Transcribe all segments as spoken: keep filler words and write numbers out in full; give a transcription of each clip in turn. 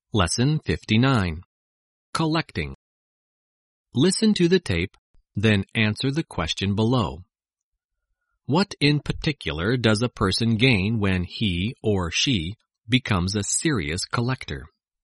Lesson fifty-nine. Collecting. Listen to the tape, then answer the question below. What in particular does a person gain when he or she becomes a serious collector?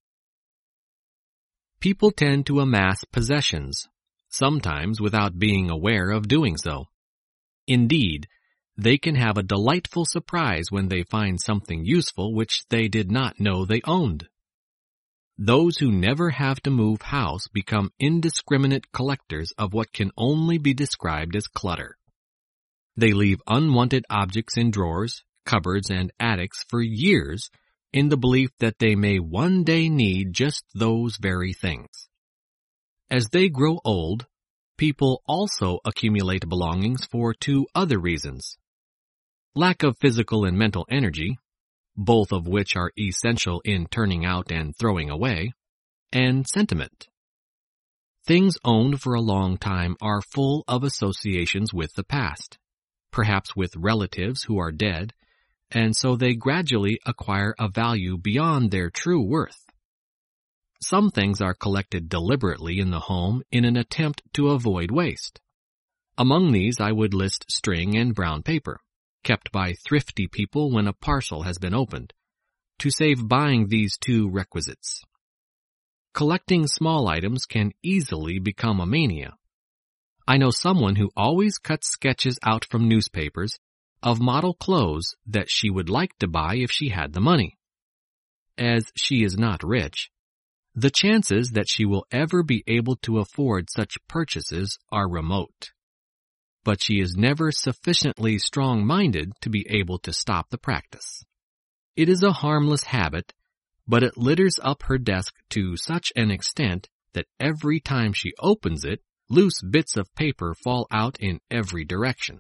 People tend to amass possessions, sometimes without being aware of doing so. Indeed, they can have a delightful surprise when they find something useful which they did not know they owned. Those who never have to move house become indiscriminate collectors of what can only be described as clutter. They leave unwanted objects in drawers, cupboards, and attics for years in the belief that they may one day need just those very things. As they grow old, people also accumulate belongings for two other reasons: lack of physical and mental energy, both of which are essential in turning out and throwing away, and sentiment. Things owned for a long time are full of associations with the past, perhaps with relatives who are dead, and so they gradually acquire a value beyond their true worth. Some things are collected deliberately in the home in an attempt to avoid waste. Among these I would list string and brown paper, kept by thrifty people when a parcel has been opened, to save buying these two requisites. Collecting small items can easily become a mania. I know someone who always cuts sketches out from newspapers of model clothes that she would like to buy if she had the money. As she is not rich, the chances that she will ever be able to afford such purchases are remote. But she is never sufficiently strong-minded to be able to stop the practice. It is a harmless habit, but it litters up her desk to such an extent that every time she opens it, loose bits of paper fall out in every direction.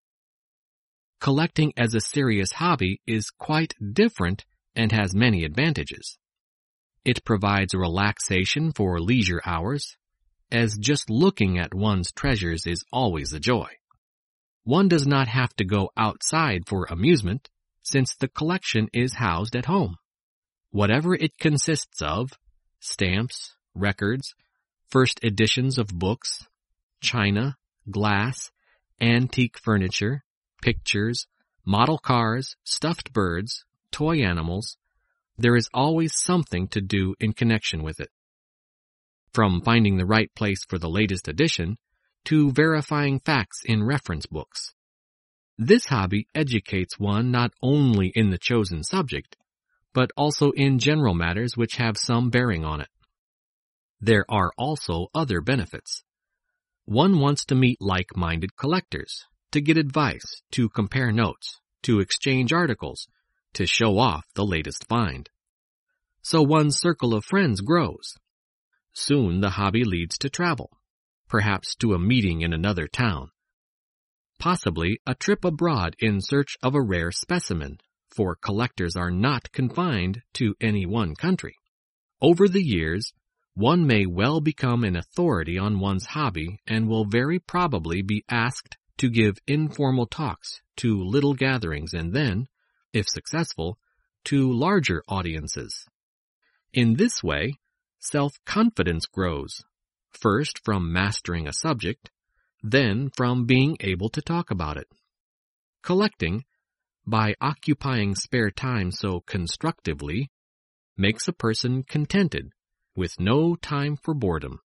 Collecting as a serious hobby is quite different and has many advantages. It provides relaxation for leisure hours, as just looking at one's treasures is always a joy. One does not have to go outside for amusement, since the collection is housed at home. Whatever it consists of, stamps, records, first editions of books, china, glass, antique furniture, pictures, model cars, stuffed birds, toy animals, there is always something to do in connection with it. From finding the right place for the latest edition to verifying facts in reference books. This hobby educates one not only in the chosen subject, but also in general matters which have some bearing on it. There are also other benefits. One wants to meet like-minded collectors, to get advice, to compare notes, to exchange articles, to show off the latest find. So one's circle of friends grows. Soon the hobby leads to travel, perhaps to a meeting in another town. Possibly a trip abroad in search of a rare specimen, for collectors are not confined to any one country. Over the years, one may well become an authority on one's hobby and will very probably be asked to give informal talks to little gatherings and then, if successful, to larger audiences. In this way, self-confidence grows, first from mastering a subject, then from being able to talk about it. Collecting, by occupying spare time so constructively, makes a person contented, with no time for boredom.